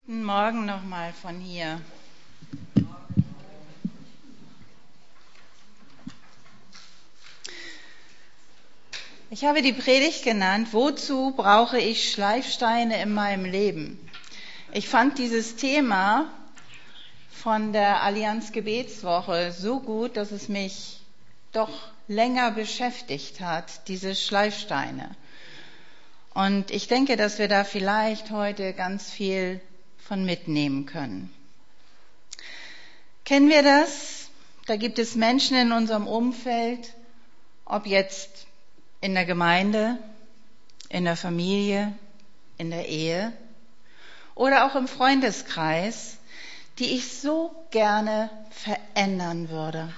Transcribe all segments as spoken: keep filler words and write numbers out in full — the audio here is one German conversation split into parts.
Guten Morgen nochmal von hier. Ich habe die Predigt genannt, wozu brauche ich Schleifsteine in meinem Leben? Ich fand dieses Thema von der Allianz Gebetswoche so gut, dass es mich doch länger beschäftigt hat, diese Schleifsteine. Und ich denke, dass wir da vielleicht heute ganz viel von mitnehmen können. Kennen wir das? Da gibt es Menschen in unserem Umfeld, ob jetzt in der Gemeinde, in der Familie, in der Ehe oder auch im Freundeskreis, die ich so gerne verändern würde.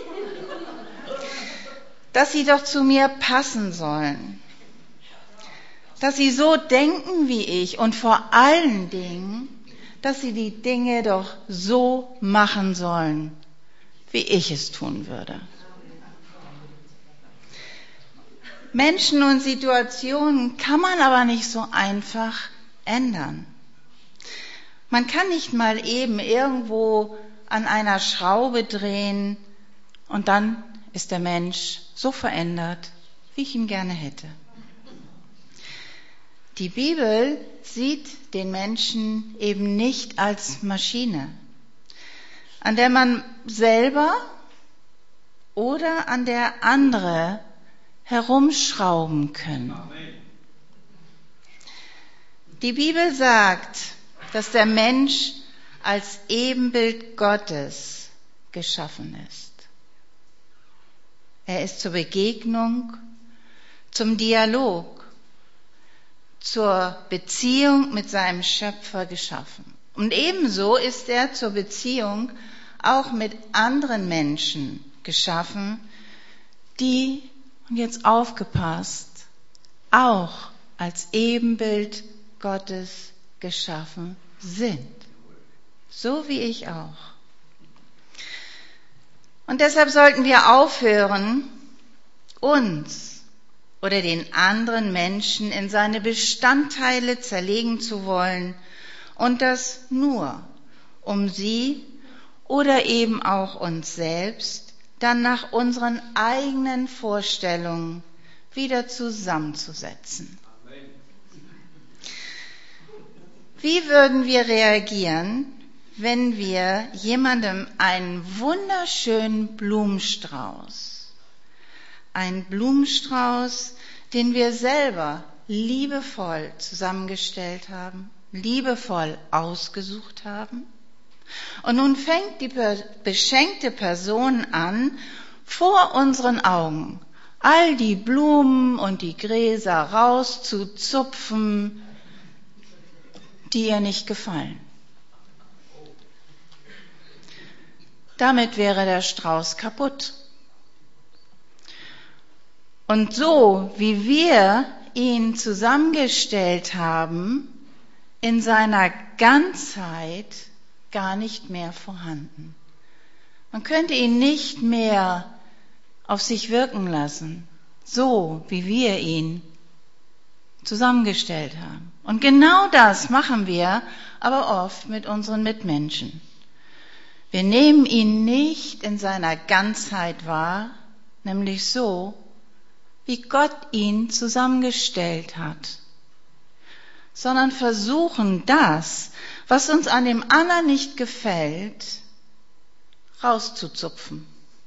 Dass sie doch zu mir passen sollen. Dass sie so denken wie ich und vor allen Dingen, dass sie die Dinge doch so machen sollen, wie ich es tun würde. Menschen und Situationen kann man aber nicht so einfach ändern. Man kann nicht mal eben irgendwo an einer Schraube drehen und dann ist der Mensch so verändert, wie ich ihn gerne hätte. Die Bibel sieht den Menschen eben nicht als Maschine, an der man selber oder an der andere herumschrauben können. Die Bibel sagt, dass der Mensch als Ebenbild Gottes geschaffen ist. Er ist zur Begegnung, zum Dialog, zur Beziehung mit seinem Schöpfer geschaffen. Und ebenso ist er zur Beziehung auch mit anderen Menschen geschaffen, die, und jetzt aufgepasst, auch als Ebenbild Gottes geschaffen sind. So wie ich auch. Und deshalb sollten wir aufhören, uns oder den anderen Menschen in seine Bestandteile zerlegen zu wollen und das nur, um sie oder eben auch uns selbst dann nach unseren eigenen Vorstellungen wieder zusammenzusetzen. Wie würden wir reagieren, wenn wir jemandem einen wunderschönen Blumenstrauß, einen Blumenstrauß, den wir selber liebevoll zusammengestellt haben, liebevoll ausgesucht haben? Und nun fängt die beschenkte Person an, vor unseren Augen all die Blumen und die Gräser rauszuzupfen, die ihr nicht gefallen. Damit wäre der Strauß kaputt. Und so, wie wir ihn zusammengestellt haben, in seiner Ganzheit gar nicht mehr vorhanden. Man könnte ihn nicht mehr auf sich wirken lassen, so wie wir ihn zusammengestellt haben. Und genau das machen wir aber oft mit unseren Mitmenschen. Wir nehmen ihn nicht in seiner Ganzheit wahr, nämlich so, wie Gott ihn zusammengestellt hat, sondern versuchen das, was uns an dem anderen nicht gefällt, rauszuzupfen.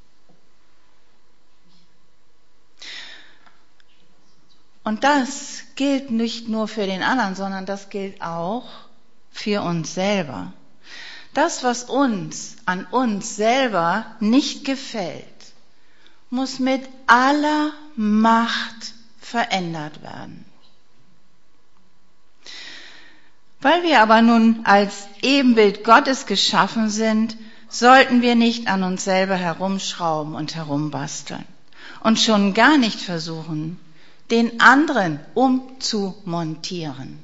Und das gilt nicht nur für den anderen, sondern das gilt auch für uns selber. Das, was uns an uns selber nicht gefällt, muss mit aller Macht verändert werden. Weil wir aber nun als Ebenbild Gottes geschaffen sind, sollten wir nicht an uns selber herumschrauben und herumbasteln und schon gar nicht versuchen, den anderen umzumontieren.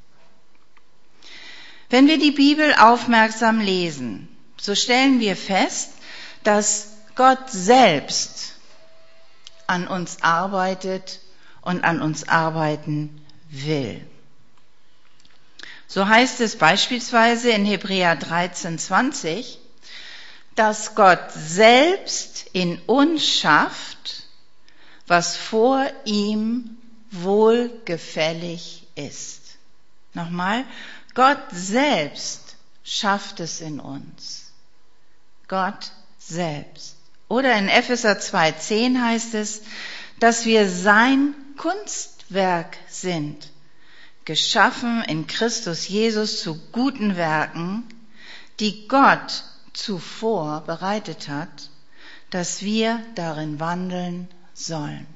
Wenn wir die Bibel aufmerksam lesen, so stellen wir fest, dass Gott selbst an uns arbeitet und an uns arbeiten will. So heißt es beispielsweise in Hebräer dreizehn zwanzig, dass Gott selbst in uns schafft, was vor ihm wohlgefällig ist. Nochmal, Gott selbst schafft es in uns. Gott selbst. Oder in Epheser zwei zehn heißt es, dass wir sein Kunstwerk sind, geschaffen in Christus Jesus zu guten Werken, die Gott zuvor bereitet hat, dass wir darin wandeln sollen.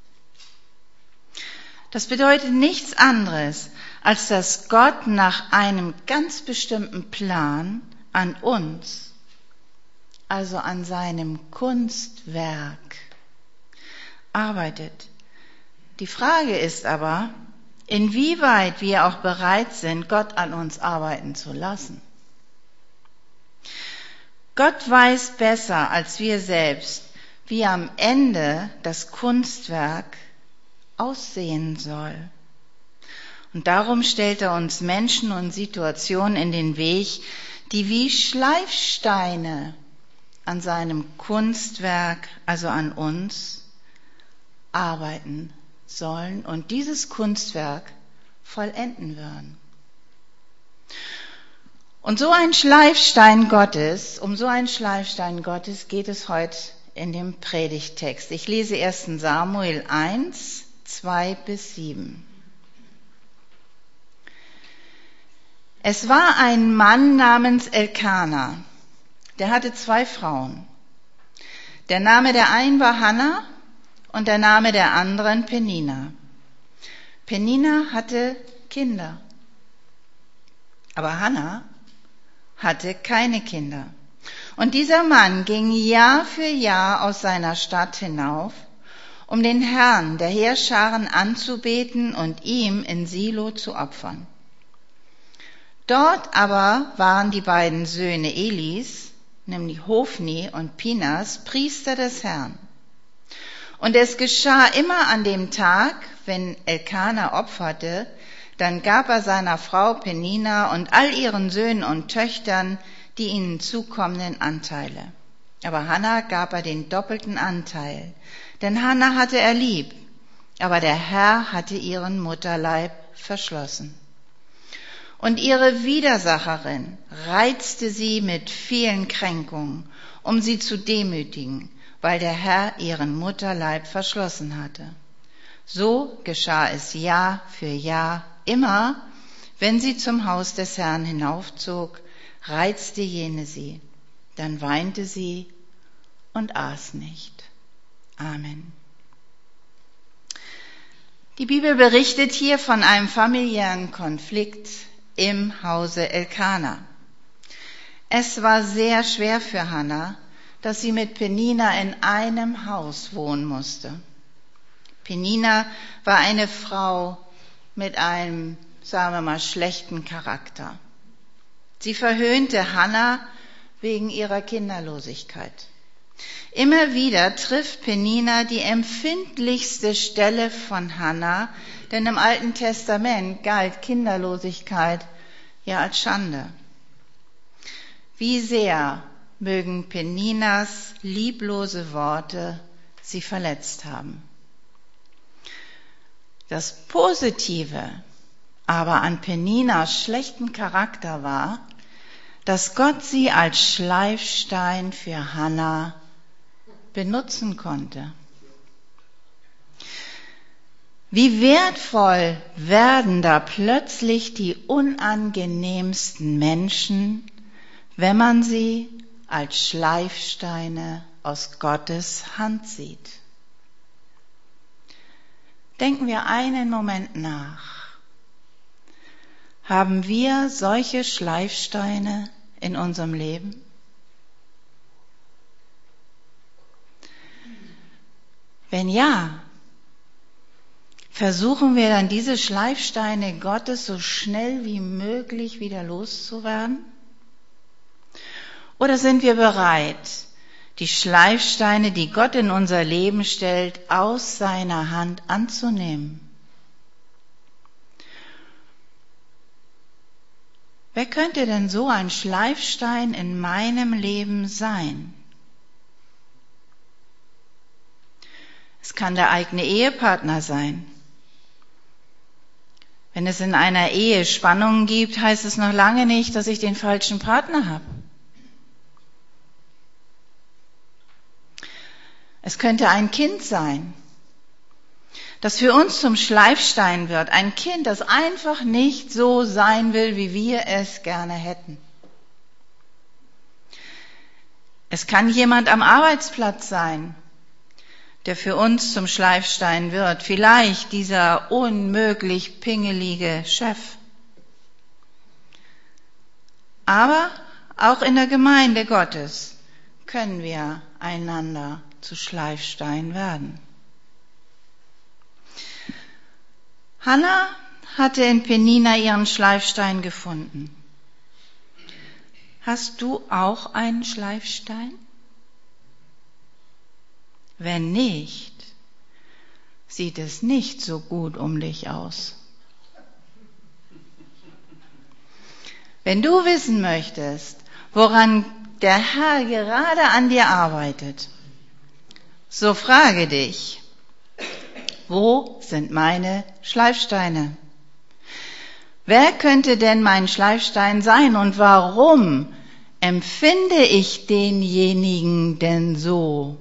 Das bedeutet nichts anderes, als dass Gott nach einem ganz bestimmten Plan an uns, also an seinem Kunstwerk, arbeitet. Die Frage ist aber, inwieweit wir auch bereit sind, Gott an uns arbeiten zu lassen. Gott weiß besser als wir selbst, wie am Ende das Kunstwerk aussehen soll. Und darum stellt er uns Menschen und Situationen in den Weg, die wie Schleifsteine an seinem Kunstwerk, also an uns, arbeiten sollen und dieses Kunstwerk vollenden würden. Und so ein Schleifstein Gottes, um so einen Schleifstein Gottes geht es heute in dem Predigttext. Ich lese ersten Samuel eins, zwei bis sieben. Es war ein Mann namens Elkana, der hatte zwei Frauen. Der Name der einen war Hannah und der Name der anderen Penina. Penina hatte Kinder, aber Hannah hatte keine Kinder. Und dieser Mann ging Jahr für Jahr aus seiner Stadt hinauf, um den Herrn der Heerscharen anzubeten und ihm in Silo zu opfern. Dort aber waren die beiden Söhne Elis, nämlich Hofni und Pinas, Priester des Herrn. Und es geschah immer an dem Tag, wenn Elkana opferte, dann gab er seiner Frau Penina und all ihren Söhnen und Töchtern die ihnen zukommenden Anteile. Aber Hannah gab er den doppelten Anteil, denn Hannah hatte er lieb, aber der Herr hatte ihren Mutterleib verschlossen. Und ihre Widersacherin reizte sie mit vielen Kränkungen, um sie zu demütigen, weil der Herr ihren Mutterleib verschlossen hatte. So geschah es Jahr für Jahr, immer, wenn sie zum Haus des Herrn hinaufzog, reizte jene sie, dann weinte sie und aß nicht. Amen. Die Bibel berichtet hier von einem familiären Konflikt im Hause Elkana. Es war sehr schwer für Hannah, dass sie mit Penina in einem Haus wohnen musste. Penina war eine Frau mit einem, sagen wir mal, schlechten Charakter. Sie verhöhnte Hannah wegen ihrer Kinderlosigkeit. Immer wieder trifft Penina die empfindlichste Stelle von Hannah, denn im Alten Testament galt Kinderlosigkeit ja als Schande. Wie sehr mögen Peninas lieblose Worte sie verletzt haben. Das Positive aber an Peninas schlechten Charakter war, dass Gott sie als Schleifstein für Hannah benutzen konnte. Wie wertvoll werden da plötzlich die unangenehmsten Menschen, wenn man sie als Schleifsteine aus Gottes Hand sieht. Denken wir einen Moment nach. Haben wir solche Schleifsteine in unserem Leben? Wenn ja, versuchen wir dann diese Schleifsteine Gottes so schnell wie möglich wieder loszuwerden? Oder sind wir bereit, die Schleifsteine, die Gott in unser Leben stellt, aus seiner Hand anzunehmen? Wer könnte denn so ein Schleifstein in meinem Leben sein? Es kann der eigene Ehepartner sein. Wenn es in einer Ehe Spannungen gibt, heißt es noch lange nicht, dass ich den falschen Partner habe. Es könnte ein Kind sein, das für uns zum Schleifstein wird. Ein Kind, das einfach nicht so sein will, wie wir es gerne hätten. Es kann jemand am Arbeitsplatz sein, der für uns zum Schleifstein wird. Vielleicht dieser unmöglich pingelige Chef. Aber auch in der Gemeinde Gottes können wir einander zu Schleifstein werden. Hannah hatte in Penina ihren Schleifstein gefunden. Hast du auch einen Schleifstein? Wenn nicht, sieht es nicht so gut um dich aus. Wenn du wissen möchtest, woran der Herr gerade an dir arbeitet, so frage dich, wo sind meine Schleifsteine? Wer könnte denn mein Schleifstein sein und warum empfinde ich denjenigen denn so?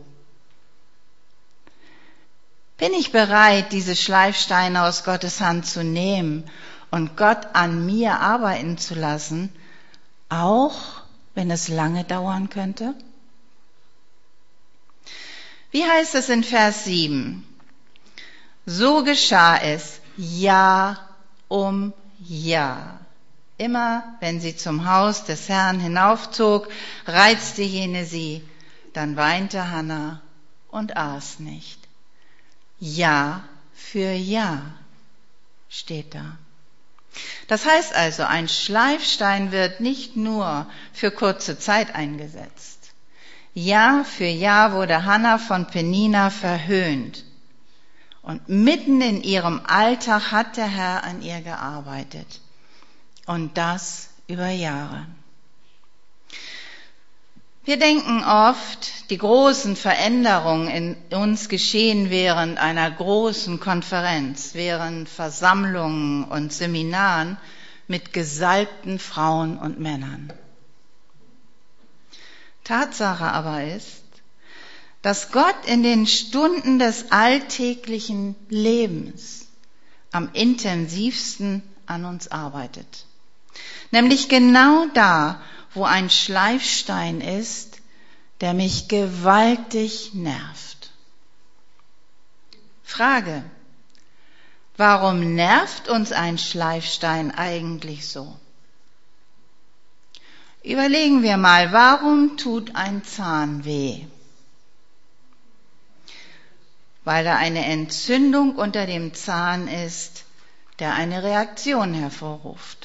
Bin ich bereit, diese Schleifsteine aus Gottes Hand zu nehmen und Gott an mir arbeiten zu lassen, auch wenn es lange dauern könnte? Wie heißt es in Vers sieben? So geschah es Jahr um Jahr. Immer wenn sie zum Haus des Herrn hinaufzog, reizte jene sie, dann weinte Hannah und aß nicht. Jahr für Jahr steht da. Das heißt also, ein Schleifstein wird nicht nur für kurze Zeit eingesetzt. Jahr für Jahr wurde Hannah von Penina verhöhnt. Und mitten in ihrem Alltag hat der Herr an ihr gearbeitet. Und das über Jahre. Wir denken oft, die großen Veränderungen in uns geschehen während einer großen Konferenz, während Versammlungen und Seminaren mit gesalbten Frauen und Männern. Tatsache aber ist, dass Gott in den Stunden des alltäglichen Lebens am intensivsten an uns arbeitet. Nämlich genau da, wo ein Schleifstein ist, der mich gewaltig nervt. Frage: Warum nervt uns ein Schleifstein eigentlich so? Überlegen wir mal, warum tut ein Zahn weh? Weil da eine Entzündung unter dem Zahn ist, der eine Reaktion hervorruft.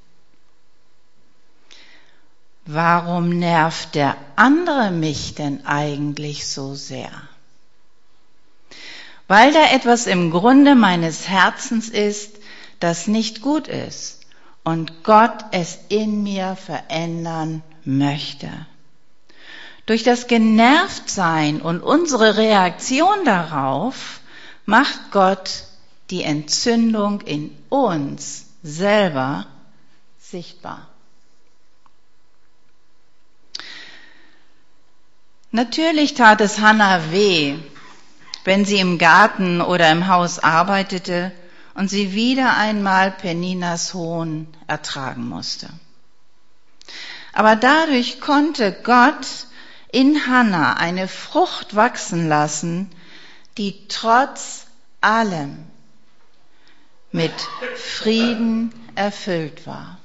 Warum nervt der andere mich denn eigentlich so sehr? Weil da etwas im Grunde meines Herzens ist, das nicht gut ist und Gott es in mir verändern möchte. Durch das Genervtsein und unsere Reaktion darauf macht Gott die Entzündung in uns selber sichtbar. Natürlich tat es Hannah weh, wenn sie im Garten oder im Haus arbeitete und sie wieder einmal Peninas Hohn ertragen musste. Aber dadurch konnte Gott in Hannah eine Frucht wachsen lassen, die trotz allem mit Frieden erfüllt war.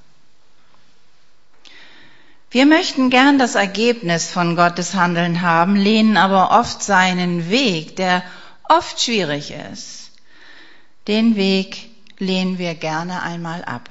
Wir möchten gern das Ergebnis von Gottes Handeln haben, lehnen aber oft seinen Weg, der oft schwierig ist. Den Weg lehnen wir gerne einmal ab.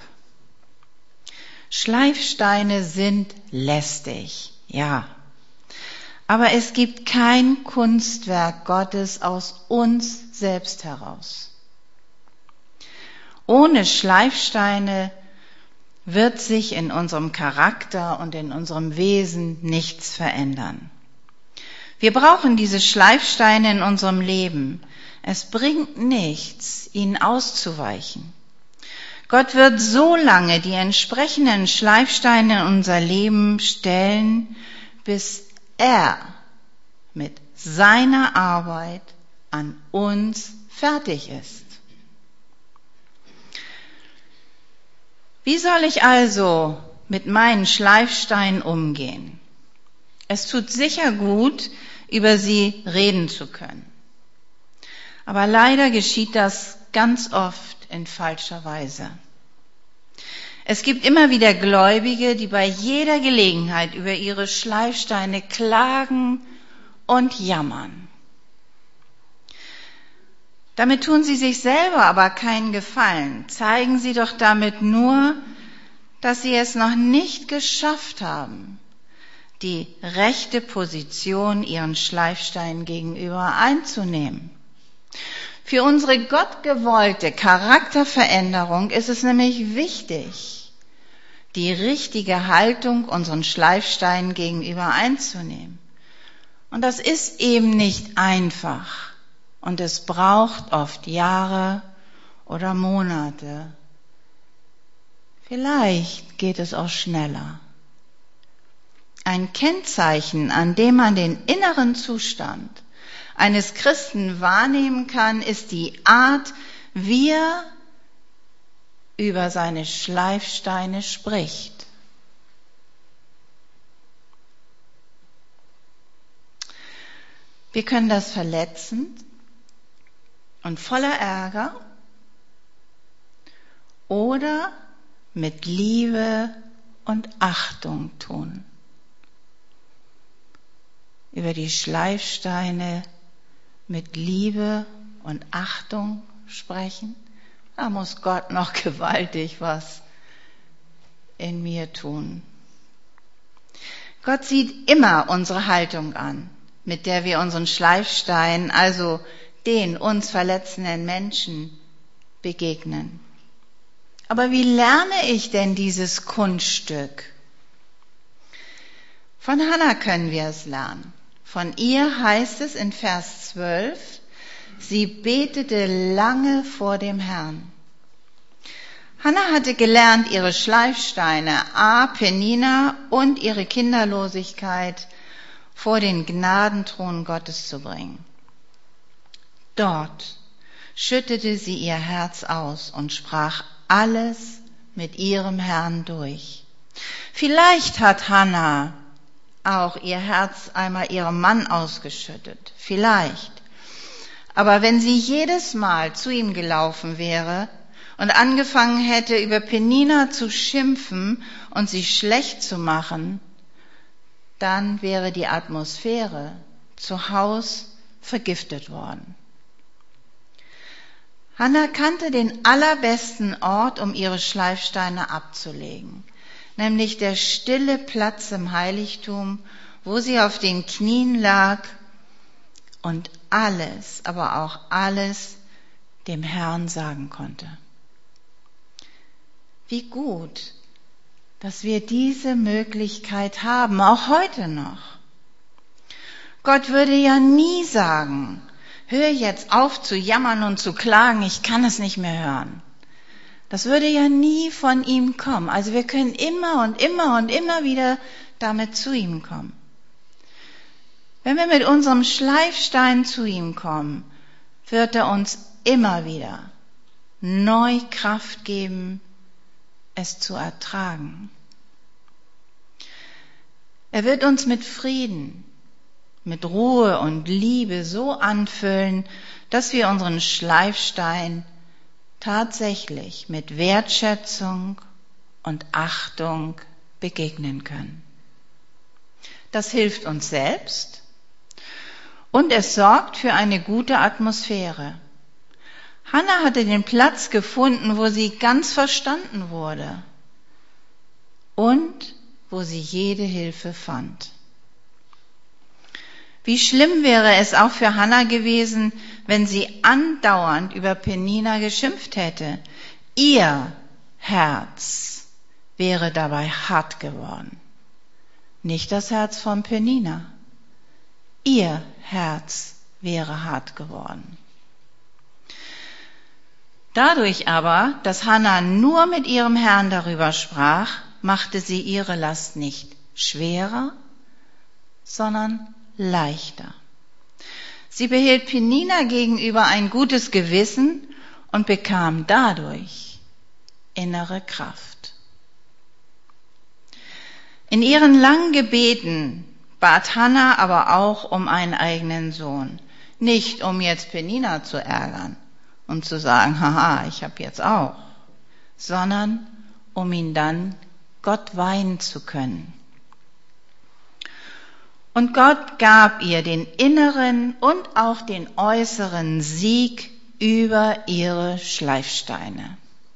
Schleifsteine sind lästig, ja. Aber es gibt kein Kunstwerk Gottes aus uns selbst heraus. Ohne Schleifsteine wird sich in unserem Charakter und in unserem Wesen nichts verändern. Wir brauchen diese Schleifsteine in unserem Leben. Es bringt nichts, ihnen auszuweichen. Gott wird so lange die entsprechenden Schleifsteine in unser Leben stellen, bis er mit seiner Arbeit an uns fertig ist. Wie soll ich also mit meinen Schleifsteinen umgehen? Es tut sicher gut, über sie reden zu können. Aber leider geschieht das ganz oft in falscher Weise. Es gibt immer wieder Gläubige, die bei jeder Gelegenheit über ihre Schleifsteine klagen und jammern. Damit tun sie sich selber aber keinen Gefallen. Zeigen sie doch damit nur, dass sie es noch nicht geschafft haben, die rechte Position ihren Schleifsteinen gegenüber einzunehmen. Für unsere gottgewollte Charakterveränderung ist es nämlich wichtig, die richtige Haltung unseren Schleifsteinen gegenüber einzunehmen. Und das ist eben nicht einfach. Und es braucht oft Jahre oder Monate. Vielleicht geht es auch schneller. Ein Kennzeichen, an dem man den inneren Zustand eines Christen wahrnehmen kann, ist die Art, wie er über seine Schleifsteine spricht. Wir können das verletzend und voller Ärger oder mit Liebe und Achtung tun. Über die Schleifsteine mit Liebe und Achtung sprechen. Da muss Gott noch gewaltig was in mir tun. Gott sieht immer unsere Haltung an, mit der wir unseren Schleifsteinen, also den uns verletzenden Menschen, begegnen. Aber wie lerne ich denn dieses Kunststück? Von Hannah können wir es lernen. Von ihr heißt es in Vers zwölf, sie betete lange vor dem Herrn. Hannah hatte gelernt, ihre Schleifsteine, A, Penina und ihre Kinderlosigkeit vor den Gnadenthron Gottes zu bringen. Dort schüttete sie ihr Herz aus und sprach alles mit ihrem Herrn durch. Vielleicht hat Hannah auch ihr Herz einmal ihrem Mann ausgeschüttet. Vielleicht. Aber wenn sie jedes Mal zu ihm gelaufen wäre und angefangen hätte, über Penina zu schimpfen und sie schlecht zu machen, dann wäre die Atmosphäre zu Haus vergiftet worden. Hannah kannte den allerbesten Ort, um ihre Schleifsteine abzulegen, nämlich der stille Platz im Heiligtum, wo sie auf den Knien lag und alles, aber auch alles dem Herrn sagen konnte. Wie gut, dass wir diese Möglichkeit haben, auch heute noch. Gott würde ja nie sagen, hör jetzt auf zu jammern und zu klagen, ich kann es nicht mehr hören. Das würde ja nie von ihm kommen. Also wir können immer und immer und immer wieder damit zu ihm kommen. Wenn wir mit unserem Schleifstein zu ihm kommen, wird er uns immer wieder neu Kraft geben, es zu ertragen. Er wird uns mit Frieden, mit Ruhe und Liebe so anfüllen, dass wir unseren Schleifstein tatsächlich mit Wertschätzung und Achtung begegnen können. Das hilft uns selbst und es sorgt für eine gute Atmosphäre. Hannah hatte den Platz gefunden, wo sie ganz verstanden wurde und wo sie jede Hilfe fand. Wie schlimm wäre es auch für Hannah gewesen, wenn sie andauernd über Penina geschimpft hätte. Ihr Herz wäre dabei hart geworden. Nicht das Herz von Penina. Ihr Herz wäre hart geworden. Dadurch aber, dass Hannah nur mit ihrem Herrn darüber sprach, machte sie ihre Last nicht schwerer, sondern leichter. Sie behielt Penina gegenüber ein gutes Gewissen und bekam dadurch innere Kraft. In ihren langen Gebeten bat Hannah aber auch um einen eigenen Sohn. Nicht, um jetzt Penina zu ärgern und zu sagen, haha, ich habe jetzt auch, sondern um ihn dann Gott weihen zu können. Und Gott gab ihr den inneren und auch den äußeren Sieg über ihre Schleifsteine.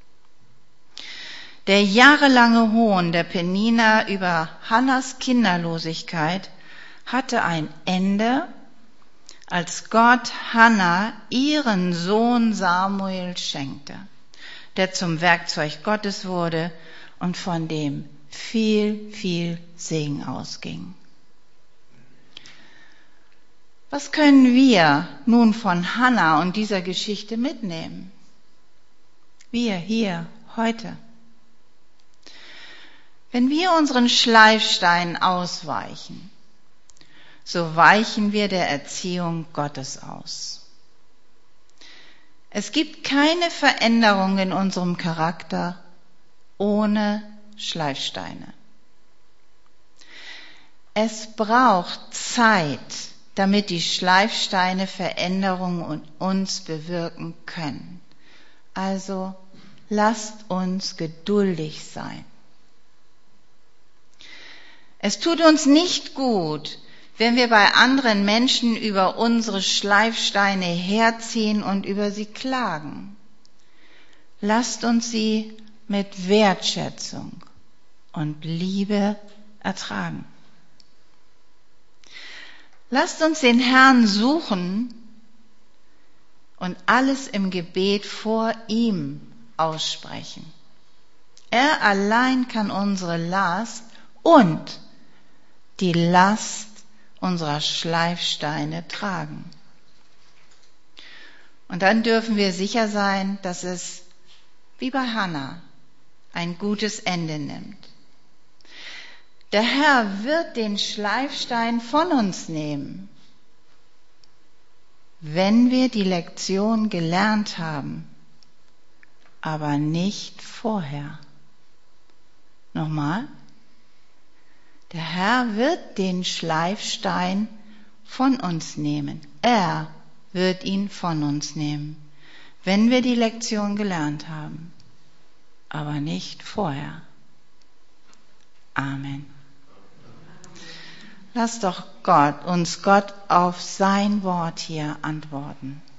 Der jahrelange Hohn der Penina über Hannas Kinderlosigkeit hatte ein Ende, als Gott Hannah ihren Sohn Samuel schenkte, der zum Werkzeug Gottes wurde und von dem viel, viel Segen ausging. Was können wir nun von Hannah und dieser Geschichte mitnehmen? Wir hier, heute. Wenn wir unseren Schleifsteinen ausweichen, so weichen wir der Erziehung Gottes aus. Es gibt keine Veränderung in unserem Charakter ohne Schleifsteine. Es braucht Zeit, damit die Schleifsteine Veränderungen in uns bewirken können. Also lasst uns geduldig sein. Es tut uns nicht gut, wenn wir bei anderen Menschen über unsere Schleifsteine herziehen und über sie klagen. Lasst uns sie mit Wertschätzung und Liebe ertragen. Lasst uns den Herrn suchen und alles im Gebet vor ihm aussprechen. Er allein kann unsere Last und die Last unserer Schleifsteine tragen. Und dann dürfen wir sicher sein, dass es, wie bei Hannah, ein gutes Ende nimmt. Der Herr wird den Schleifstein von uns nehmen, wenn wir die Lektion gelernt haben, aber nicht vorher. Nochmal. Der Herr wird den Schleifstein von uns nehmen. Er wird ihn von uns nehmen, wenn wir die Lektion gelernt haben, aber nicht vorher. Amen. Lass doch Gott, uns Gott auf sein Wort hier antworten.